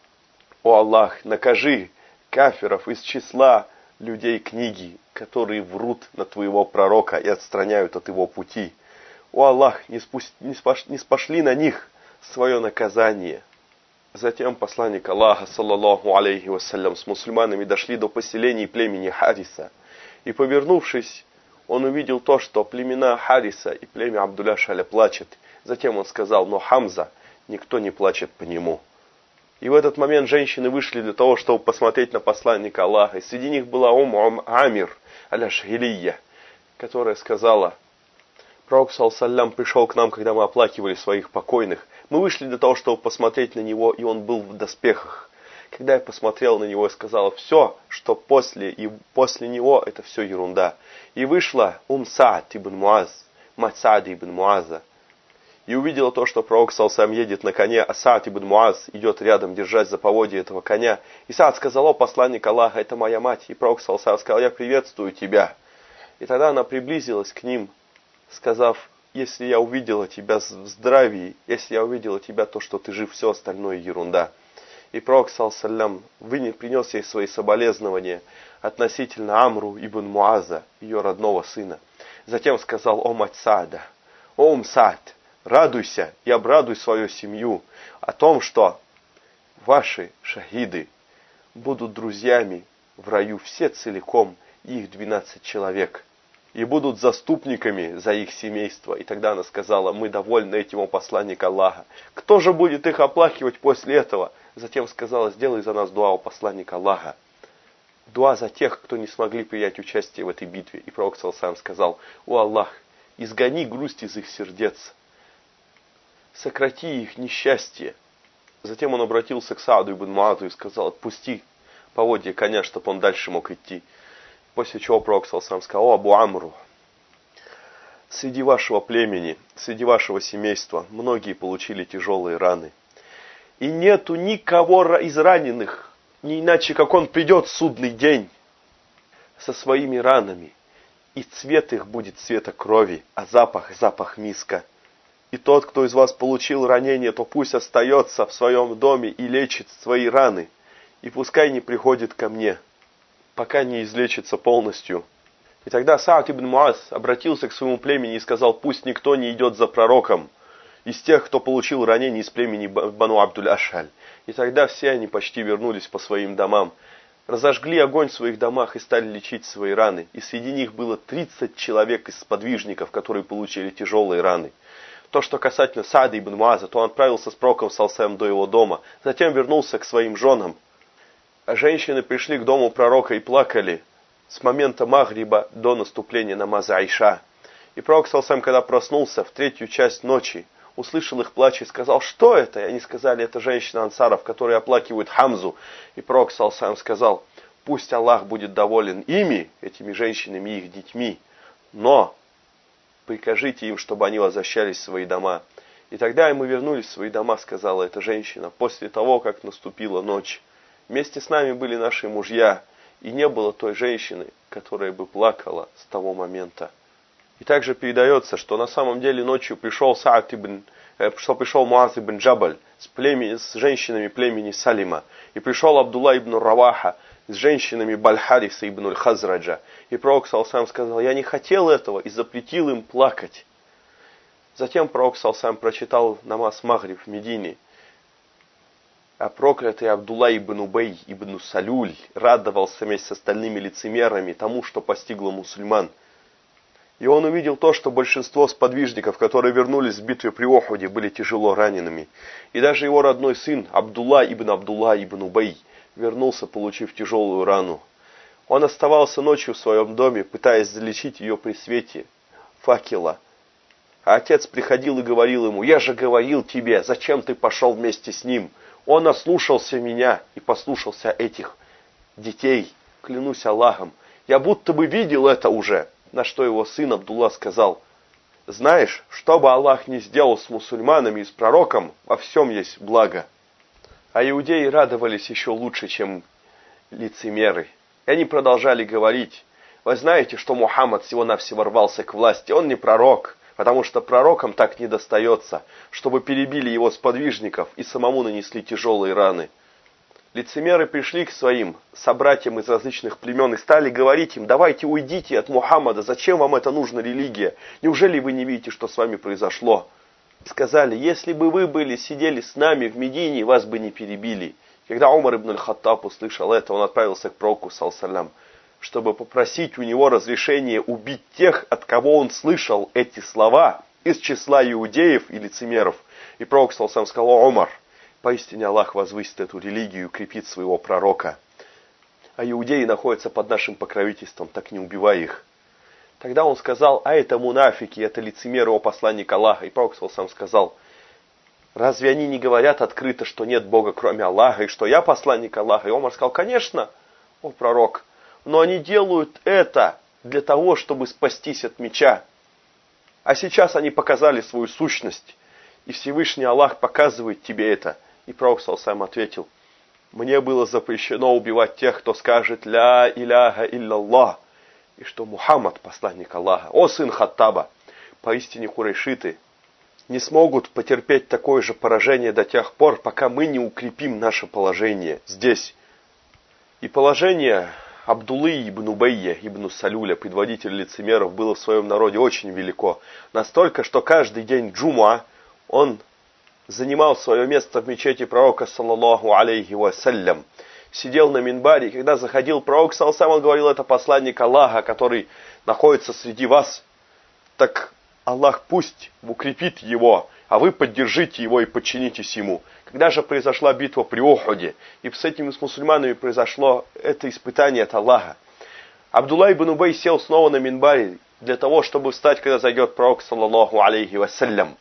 О Аллах, накажи кафиров из числа людей книги, которые врут на Твоего пророка и отстраняют от его пути. О Аллах, не спошли на них свое наказание». Затем посланник Аллаха, саллаллаху алейхи вассалям, с мусульманами дошли до поселений племени Хариса. И, повернувшись, он увидел то, что племена Хариса и племя Абдуль-Ашаля плачет. Затем он сказал: «Но Хамза, никто не плачет по нему». И в этот момент женщины вышли для того, чтобы посмотреть на посланника Аллаха. И среди них была Амир аль-Ашхилия, которая сказала: «Пророк саллаллаху пришел к нам, когда мы оплакивали своих покойных. Мы вышли для того, чтобы посмотреть на него, и он был в доспехах. Когда я посмотрел на него, я сказала: все, что после него, это все ерунда». И вышла Саад ибн Муаз, мать Саада ибн Муаза. и увидела то, что пророк салсам едет на коне, а Саад ибн Муаз идет рядом, держась за поводья этого коня. И Саад сказал: о, посланник Аллаха, это моя мать. И пророк салсам сказал: я приветствую тебя. И тогда она приблизилась к ним, сказав: если я увидела тебя в здравии, если я увидела тебя, то, что ты жив, все остальное ерунда. И пророк саллаллям принес ей свои соболезнования относительно Амру ибн Муаза, ее родного сына. Затем сказал: о, мать Саада, о, Саад, радуйся и обрадуй свою семью о том, что ваши шахиды будут друзьями в раю все целиком, их 12 человек, и будут заступниками за их семейство. И тогда она сказала: мы довольны этим, о посланник Аллаха. Кто же будет их оплакивать после этого? Затем сказала: сделай за нас дуа, о посланник Аллаха. Дуа за тех, кто не смогли принять участие в этой битве. И пророк саллаллаху сказал: о Аллах, изгони грусть из их сердец, сократи их несчастье. Затем он обратился к Сааду ибн Муазу и сказал: отпусти поводья коня, чтобы он дальше мог идти. После чего пророк саллаллаху сказал: о, Абу Амру, среди вашего племени, среди вашего семейства многие получили тяжелые раны. И нету никого из раненых, не иначе как он придет в судный день со своими ранами, и цвет их будет цвета крови, а запах миска. И тот, кто из вас получил ранение, то пусть остается в своем доме и лечит свои раны, и пускай не приходит ко мне, пока не излечится полностью. И тогда Саад ибн Муаз обратился к своему племени и сказал: пусть никто не идет за пророком из тех, кто получил ранение из племени Бану Абдуль-Ашаль. И тогда все они почти вернулись по своим домам, разожгли огонь в своих домах и стали лечить свои раны. И среди них было 30 человек из сподвижников, которые получили тяжелые раны. То, что касательно Саада ибн Муаза, то он отправился с пророком саллаллаху до его дома, затем вернулся к своим женам. А женщины пришли к дому пророка и плакали с момента Магриба до наступления намаза Айша. И пророк саллаллаху, когда проснулся в 3-ю часть ночи, услышал их плач и сказал: что это? И они сказали: это женщина ансаров, которые оплакивают Хамзу. И пророк саллаллаху сказал: пусть Аллах будет доволен ими, этими женщинами и их детьми, но прикажите им, чтобы они возвращались в свои дома. И тогда мы вернулись в свои дома, сказала эта женщина, после того, как наступила ночь. Вместе с нами были наши мужья, и не было той женщины, которая бы плакала с того момента. И также передается, что на самом деле ночью пришел Муаз ибн Джабаль с женщинами племени Салима, и пришел Абдулла ибн Раваха с женщинами Баль-Хариса ибн Аль-Хазраджа. И пророк саллаллаху сказал: я не хотел этого и запретил им плакать. Затем пророк саллаллаху прочитал намаз Магриб в Медине. А проклятый Абдулла ибн Убей ибн Салюль радовался вместе с остальными лицемерами тому, что постигло мусульман. И он увидел то, что большинство сподвижников, которые вернулись в битве при Охуде, были тяжело ранеными. И даже его родной сын Абдулла ибн Убей вернулся, получив тяжелую рану. Он оставался ночью в своем доме, пытаясь залечить ее при свете факела. А отец приходил и говорил ему: я же говорил тебе, зачем ты пошел вместе с ним? Он ослушался меня и послушался этих детей. Клянусь Аллахом, я будто бы видел это уже. На что его сын Абдулла сказал: знаешь, что бы Аллах ни сделал с мусульманами и с пророком, во всем есть благо. А иудеи радовались еще лучше, чем лицемеры. И они продолжали говорить: вы знаете, что Мухаммад всего-навсего рвался к власти, он не пророк, потому что пророкам так не достается, чтобы перебили его сподвижников и самому нанесли тяжелые раны. Лицемеры пришли к своим собратьям из различных племен и стали говорить им: давайте уйдите от Мухаммада, зачем вам это нужна религия? Неужели вы не видите, что с вами произошло? Сказали: если бы вы сидели с нами в Медине, вас бы не перебили. Когда Умар ибн Аль-Хаттаб услышал это, он отправился к пророку саллаллаху, чтобы попросить у него разрешения убить тех, от кого он слышал эти слова, из числа иудеев и лицемеров. И пророк саллаллаху сказал: о, Умар, поистине Аллах возвысит эту религию и укрепит своего пророка. А иудеи находятся под нашим покровительством, так не убивай их. Тогда он сказал: а это мунафики, это лицемеры, о посланник Аллаха. И пророк саллаллаху сказал: разве они не говорят открыто, что нет Бога кроме Аллаха, и что я посланник Аллаха? И Омар сказал: конечно, о пророк, но они делают это для того, чтобы спастись от меча. А сейчас они показали свою сущность. И Всевышний Аллах показывает тебе это. И пророк сам ответил: мне было запрещено убивать тех, кто скажет «Ля иляха илляллах», и что Мухаммад посланник Аллаха. О сын Хаттаба, поистине курайшиты не смогут потерпеть такое же поражение до тех пор, пока мы не укрепим наше положение здесь. И положение Абдуллы ибн Убайя ибн Салюля, предводителя лицемеров, было в своем народе очень велико. Настолько, что каждый день джумуа он занимал свое место в мечети пророка, саллаллаху алейхи вассалям. Сидел на минбаре, и когда заходил пророк, он говорил: это посланник Аллаха, который находится среди вас. Так Аллах пусть укрепит его, а вы поддержите его и подчинитесь ему. Когда же произошла битва при Ухуде, и с этими с мусульманами произошло это испытание от Аллаха, Абдулла ибн Убай сел снова на минбаре для того, чтобы встать, когда зайдет пророк, саллаллаху алейхи вассалям.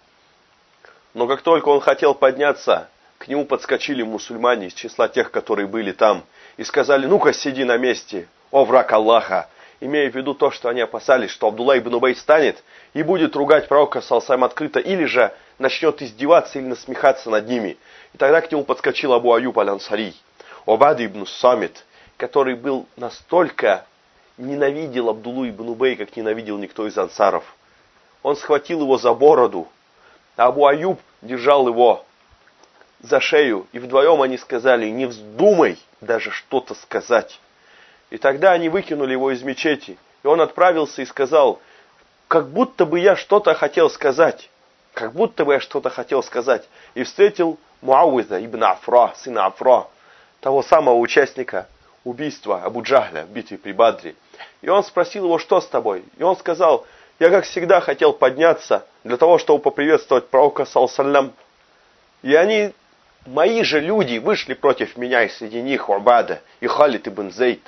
Но как только он хотел подняться, к нему подскочили мусульмане из числа тех, которые были там, и сказали: ну-ка сиди на месте, о враг Аллаха, имея в виду то, что они опасались, что Абдулла ибн Убай встанет и будет ругать пророка саллаллаху открыто, или же начнет издеваться или насмехаться над ними. И тогда к нему подскочил Абу Аюб аль-Ансари, Убада ибн Самит, который был настолько ненавидел Абдуллу ибн Убай, как ненавидел никто из ансаров. Он схватил его за бороду, а Абу Аюб держал его за шею, и вдвоем они сказали: не вздумай даже что-то сказать. И тогда они выкинули его из мечети, и он отправился и сказал: как будто бы я что-то хотел сказать, как будто бы я что-то хотел сказать. И встретил Муавиза ибн Афра, сына Афра, того самого участника убийства Абу Джахля в битве при Бадре. И он спросил его: что с тобой? И он сказал: я, как всегда, хотел подняться для того, чтобы поприветствовать пророка, саллаллаху. И они, мои же люди, вышли против меня, и среди них Убада и Халид ибн Зейд.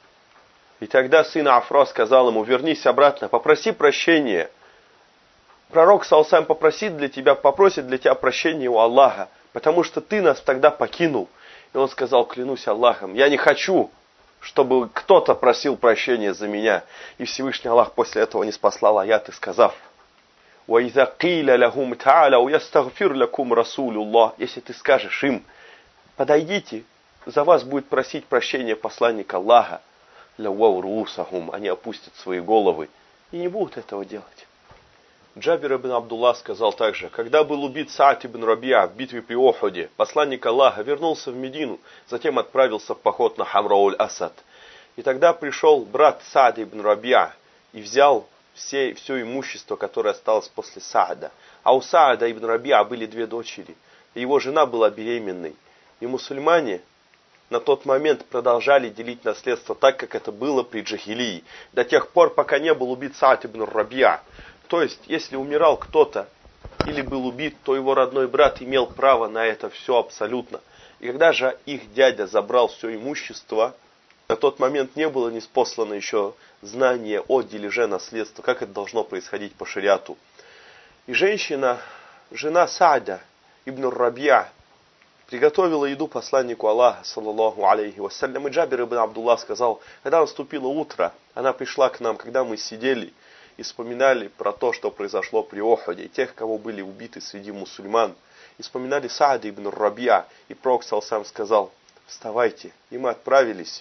И тогда сын Афра сказал ему: вернись обратно, попроси прощения. Пророк, саллаллаху, попросит для тебя прощения у Аллаха, потому что ты нас тогда покинул. И он сказал: клянусь Аллахом, я не хочу, чтобы кто-то просил прощения за меня. И Всевышний Аллах после этого не спаслал аяты, сказав: وَإِذَا قِيلَ لَهُمْ تَعَالَوْا يَسْتَغْفِرْ لَكُمْ رَسُولُ اللَّهِ. Если ты скажешь им: подойдите, за вас будет просить прощения посланник Аллаха, لَوَّوْ رُؤُوسَهُمْ, они опустят свои головы и не будут этого делать. Джабир ибн Абдулла сказал также: когда был убит Саад ибн Рабиа в битве при Ухуде, посланник Аллаха вернулся в Медину, затем отправился в поход на Хамрауль-Асад. И тогда пришел брат Саад ибн Рабиа и взял все имущество, которое осталось после Саада. А у Саада ибн Рабиа были 2 дочери, и его жена была беременной. И мусульмане на тот момент продолжали делить наследство так, как это было при Джахилии, до тех пор, пока не был убит Саад ибн Рабиа. То есть, если умирал кто-то или был убит, то его родной брат имел право на это все абсолютно. И когда же их дядя забрал все имущество, на тот момент не было ниспослано еще знание о дележе наследства, как это должно происходить по шариату. И женщина, жена Саада ибн Рабиа, приготовила еду посланнику Аллаха, саллаллаху алейхи вассалям. И Джабир ибн Абдулла сказал: когда наступило утро, она пришла к нам, когда мы сидели и вспоминали про то, что произошло при Ухуде, и тех, кого были убиты среди мусульман. И вспоминали Саада ибн Рабиа. И пророк саллаллаху сказал: вставайте. И мы отправились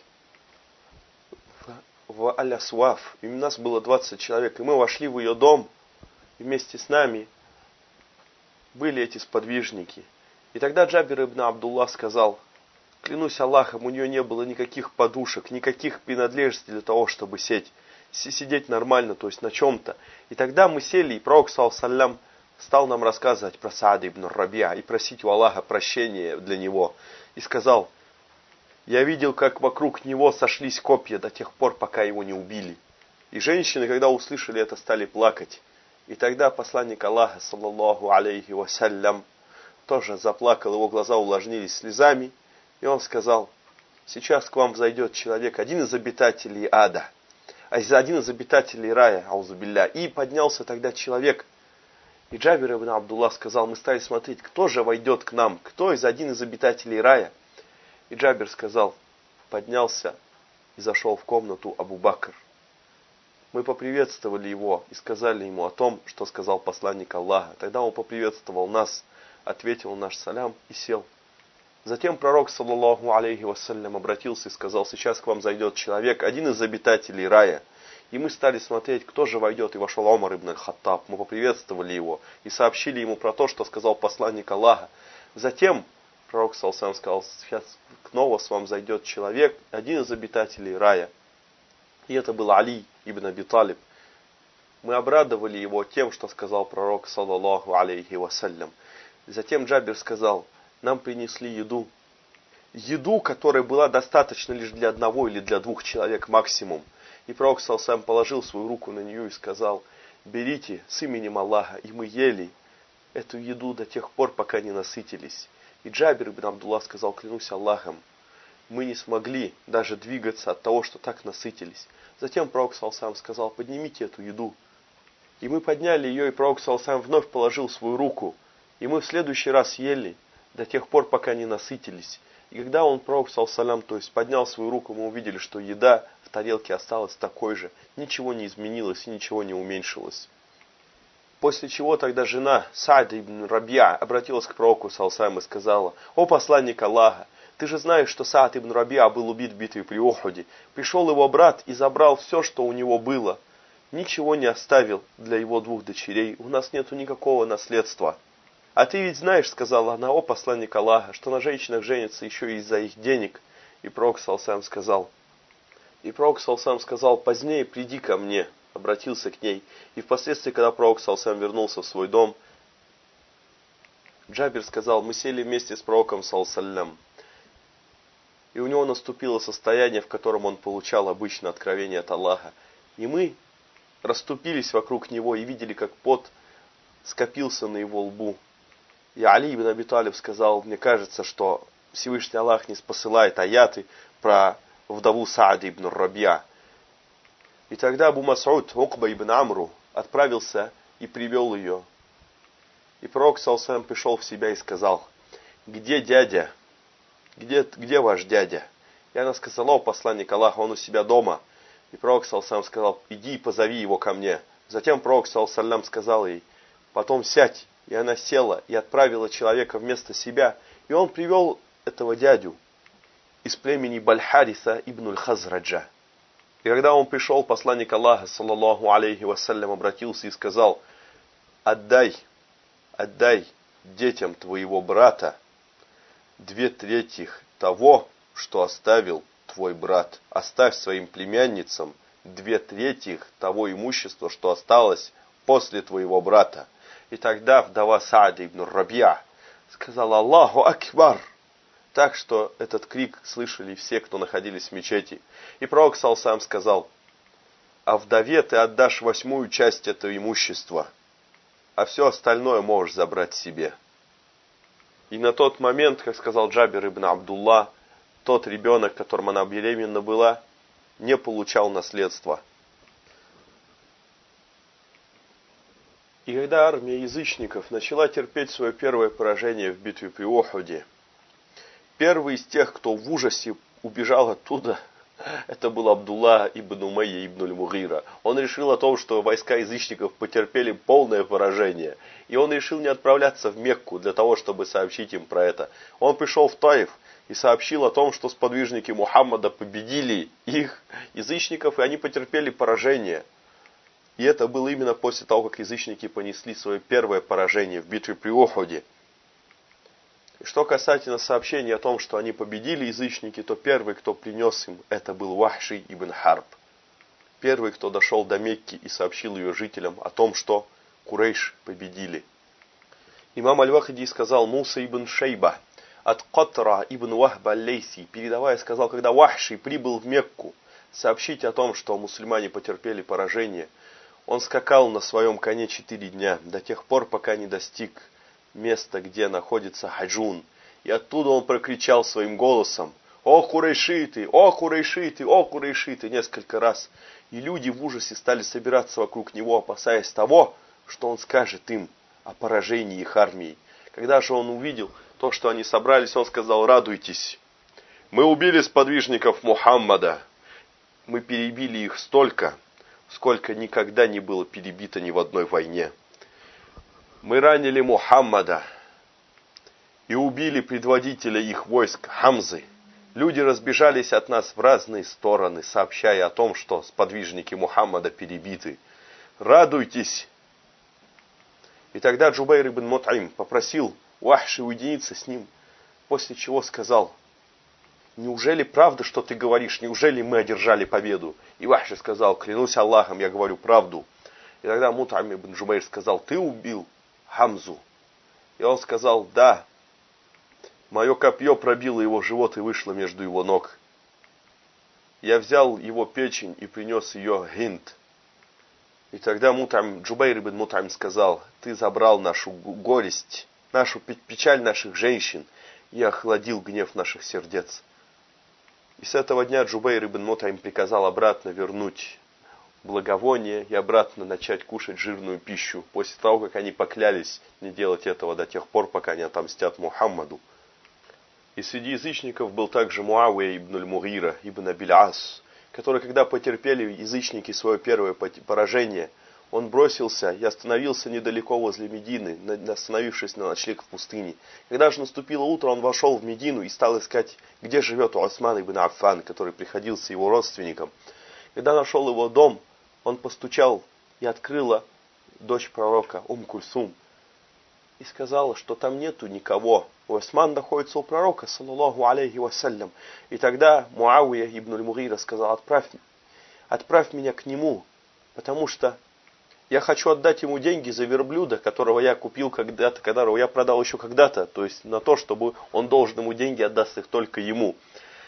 в Аль-Асваф. И у нас было 20 человек. И мы вошли в ее дом. И вместе с нами были эти сподвижники. И тогда Джабир ибн Абдулла сказал: клянусь Аллахом, у нее не было никаких подушек, никаких принадлежностей для того, чтобы сидеть нормально, то есть на чем-то. И тогда мы сели, и пророк, саллаллаху, стал нам рассказывать про Саада ибн Рабиа и просить у Аллаха прощения для него. И сказал: я видел, как вокруг него сошлись копья до тех пор, пока его не убили. И женщины, когда услышали это, стали плакать. И тогда посланник Аллаха, саллаллаху алейхи вассалям, тоже заплакал, его глаза увлажнились слезами. И он сказал: сейчас к вам взойдет человек, один из обитателей ада, один из обитателей рая, аузубилля. И поднялся тогда человек. И Джабир ибн Абдулла сказал: мы стали смотреть, кто же войдет к нам, кто один из обитателей рая. И Джабир сказал: поднялся и зашел в комнату Абу Бакр. Мы поприветствовали его и сказали ему о том, что сказал посланник Аллаха. Тогда он поприветствовал нас, ответил наш салям и сел. Затем пророк, саллаллаху алейхи вассалям, обратился и сказал: сейчас к вам зайдет человек, один из обитателей рая. И мы стали смотреть, кто же войдет. И вошел Умар ибн аль-Хаттаб. Мы поприветствовали его и сообщили ему про то, что сказал посланник Аллаха. Затем пророк, саллаллаху алейхи вассалям, сказал: сейчас снова с вам зайдет человек, один из обитателей рая. И это был Али ибн Аби Талиб. Мы обрадовали его тем, что сказал пророк, саллаллаху алейхи вассалям. Затем Джабир сказал: нам принесли еду. Еду, которая была достаточно лишь для одного или для двух человек максимум. И пророк саллаллаху положил свою руку на нее и сказал: берите с именем Аллаха. И мы ели эту еду до тех пор, пока не насытились. И Джабир ибн Абдулла сказал: клянусь Аллахом, мы не смогли даже двигаться от того, что так насытились. Затем пророк саллаллаху сказал: поднимите эту еду. И мы подняли ее, и пророк саллаллаху вновь положил свою руку. И мы в следующий раз ели до тех пор, пока не насытились. И когда он, пророк саллаллаху, то есть поднял свою руку, мы увидели, что еда в тарелке осталась такой же. Ничего не изменилось и ничего не уменьшилось. После чего тогда жена Са'д ибн Рабиа обратилась к пророку саллаллаху и сказала: о посланник Аллаха, ты же знаешь, что Са'д ибн Рабиа был убит в битве при Ухуде. Пришел его брат и забрал все, что у него было. Ничего не оставил для его двух дочерей. У нас нету никакого наследства. А ты ведь знаешь, сказала она, о посланник Аллаха, что на женщинах женятся еще и из-за их денег. И пророк саллаллаху сказал: позднее приди ко мне. Обратился к ней. И впоследствии, когда пророк саллаллаху вернулся в свой дом, Джабир сказал: мы сели вместе с пророком саллаллаху. И у него наступило состояние, в котором он получал обычно откровение от Аллаха. И мы расступились вокруг него и видели, как пот скопился на его лбу. И Али ибн Аби Талиб сказал: мне кажется, что Всевышний Аллах не спосылает аяты про вдову Са'да ибн Рабиа. И тогда Абу Мас'уд, Укба ибн Амру, отправился и привел ее. И пророк саллаллаху пришел в себя и сказал: где дядя? Где ваш дядя? И она сказала: о посланник Аллаха, он у себя дома. И пророк саллаллаху сказал: иди и позови его ко мне. Затем пророк саллаллаху сказал ей: потом сядь. И она села и отправила человека вместо себя. И он привел этого дядю из племени Баль-Хариса ибн аль-Хазраджа. И когда он пришел, посланник Аллаха, саллаллаху алейхи вассалям, обратился и сказал: отдай детям твоего брата 2/3 того, что оставил твой брат. Оставь своим племянницам 2/3 того имущества, что осталось после твоего брата. И тогда вдова Са'да ибн Рабиа сказала: Аллаху Акбар. Так что этот крик слышали все, кто находились в мечети. И пророк саллаллаху сказал: а вдове ты отдашь 8 часть этого имущества, а все остальное можешь забрать себе. И на тот момент, как сказал Джабир ибн Абдулла, тот ребенок, которым она беременна была, не получал наследства. И когда армия язычников начала терпеть свое первое поражение в битве при Ухуде, первый из тех, кто в ужасе убежал оттуда, это был Абдулла ибн Умайя ибн аль-Мугира. Он решил о том, что войска язычников потерпели полное поражение. И он решил не отправляться в Мекку для того, чтобы сообщить им про это. Он пришел в Таиф и сообщил о том, что сподвижники Мухаммада победили их, язычников, и они потерпели поражение. И это было именно после того, как язычники понесли свое первое поражение в битве при Ухуде. И что касательно сообщения о том, что они победили язычники, то первый, кто принес им, это был Вахши ибн Харб. Первый, кто дошел до Мекки и сообщил ее жителям о том, что Курейш победили. Имам Аль-Вахиди сказал: Муса ибн Шейба от Катра ибн Вахба аль-Лейси, передавая, сказал: когда Вахши прибыл в Мекку сообщить о том, что мусульмане потерпели поражение, он скакал на своем коне 4 дня, до тех пор, пока не достиг места, где находится Хаджун. И оттуда он прокричал своим голосом: «О курейшиты! О курейшиты! О курейшиты!» несколько раз. И люди в ужасе стали собираться вокруг него, опасаясь того, что он скажет им о поражении их армии. Когда же он увидел то, что они собрались, он сказал: радуйтесь! Мы убили сподвижников Мухаммада. Мы перебили их столько, сколько никогда не было перебито ни в одной войне. Мы ранили Мухаммада и убили предводителя их войск Хамзы. Люди разбежались от нас в разные стороны, сообщая о том, что сподвижники Мухаммада перебиты. Радуйтесь! И тогда Джубайр ибн Мут'им попросил Вахши уединиться с ним, после чего сказал: неужели правда, что ты говоришь? Неужели мы одержали победу? И Вахши сказал: клянусь Аллахом, я говорю правду. И тогда Мут'им ибн Джубайр сказал: ты убил Хамзу? И он сказал: да. Мое копье пробило его живот и вышло между его ног. Я взял его печень и принес ее Гинд. И тогда Джубайр ибн Мут'им сказал: ты забрал нашу горесть, нашу печаль наших женщин и охладил гнев наших сердец. И с этого дня Джубайр ибн Мут'им приказал обратно вернуть благовоние и обратно начать кушать жирную пищу, после того, как они поклялись не делать этого до тех пор, пока не отомстят Мухаммаду. И среди язычников был также Муавия ибн аль-Мугира ибн Абиль-Ас, который, когда потерпели язычники свое первое поражение, он бросился и остановился недалеко возле Медины, остановившись на ночлег в пустыне. Когда же наступило утро, он вошел в Медину и стал искать, где живет Усман ибн Аффан, который приходился его родственником. Когда нашел его дом, он постучал, и открыла дочь пророка Кульсум и сказала, что там нету никого. Усман находится у пророка, саллаллаху алейхи вассалям. И тогда Муавия ибн аль-Мугира сказал: отправь меня к нему, потому что я хочу отдать ему деньги за верблюда, которого я купил когда-то, которого я продал еще когда-то, то есть на то, чтобы он должен ему деньги, отдаст их только ему.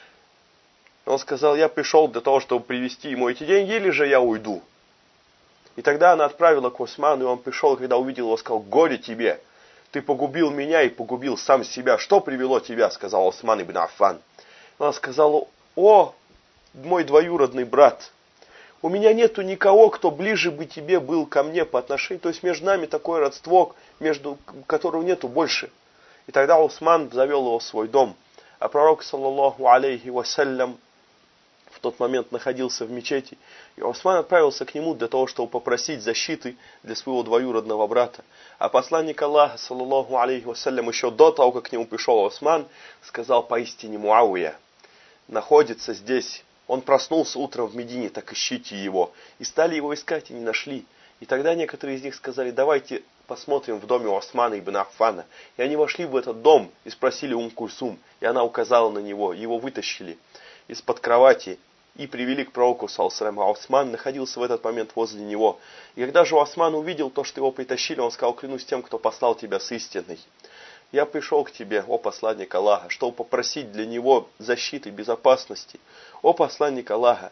Он сказал: я пришел для того, чтобы привезти ему эти деньги, или же я уйду. И тогда она отправила к Усману, и он пришел, и когда увидел его, сказал: горе тебе! Ты погубил меня и погубил сам себя. Что привело тебя? Сказал Усман ибн Аффан. Она сказала: о, мой двоюродный брат, у меня нету никого, кто ближе бы тебе был ко мне по отношению. То есть между нами такое родство, между которого нету больше. И тогда Усман завел его в свой дом. А пророк, саллаллаху алейхи вассалям, в тот момент находился в мечети. И Усман отправился к нему для того, чтобы попросить защиты для своего двоюродного брата. А посланник Аллаха, саллаллаху алейхи вассалям, еще до того, как к нему пришел Усман, сказал: поистине Муавия находится здесь. Он проснулся утром в Медине, так ищите его. И стали его искать и не нашли. И тогда некоторые из них сказали: давайте посмотрим в доме Усмана ибн Аффана. И они вошли в этот дом и спросили Кульсум. И она указала на него. Его вытащили из-под кровати и привели к пророку, саллаллаху. А Усман находился в этот момент возле него. И когда же Усман увидел то, что его притащили, он сказал: клянусь тем, кто послал тебя с истиной. Я пришел к тебе, о посланник Аллаха, чтобы попросить для него защиты, безопасности. О посланник Аллаха,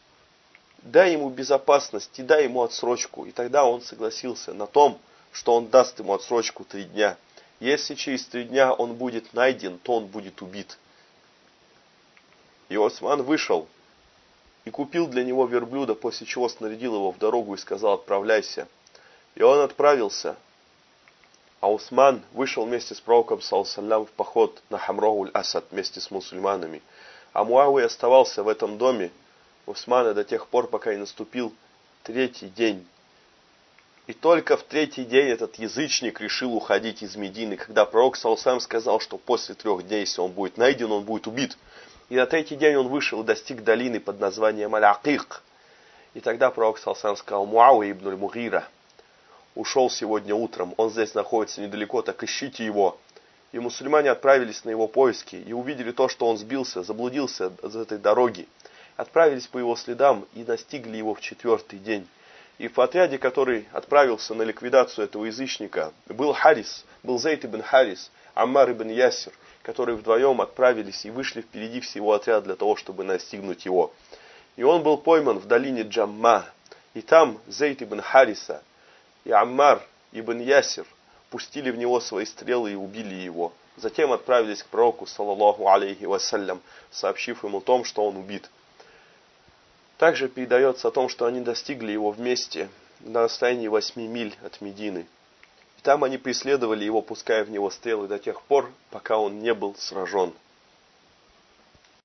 дай ему безопасность и дай ему отсрочку. И тогда он согласился на том, что он даст ему отсрочку 3 дня. Если через 3 дня он будет найден, то он будет убит. И Усман вышел и купил для него верблюда, после чего снарядил его в дорогу и сказал: отправляйся. И он отправился. А Усман вышел вместе с пророком, саллаллаху, в поход на Хамроуль-Асад вместе с мусульманами. А Муавия оставался в этом доме Усмана до тех пор, пока не наступил 3-й день. И только в 3-й день этот язычник решил уходить из Медины, когда пророк, саллаллаху, сказал, что после 3 дней, если он будет найден, он будет убит. И на 3-й день он вышел и достиг долины под названием Аль-Акик. И тогда пророк, саллаллаху, сказал: Муавия ибн аль-Мугира ушел сегодня утром, он здесь находится недалеко, так ищите его. И мусульмане отправились на его поиски и увидели то, что он сбился, заблудился с этой дороги. Отправились по его следам и настигли его в 4-й день. И в отряде, который отправился на ликвидацию этого язычника, был Зейд ибн Харис, Аммар ибн Ясир, которые вдвоем отправились и вышли впереди всего отряда для того, чтобы настигнуть его. И он был пойман в долине Джамма. И там Зейд ибн Хариса и Аммар ибн Ясир пустили в него свои стрелы и убили его. Затем отправились к пророку, саллаллаху алейхи вассалям, сообщив ему о том, что он убит. Также передается о том, что они достигли его вместе на расстоянии 8 миль от Медины. И там они преследовали его, пуская в него стрелы до тех пор, пока он не был сражен.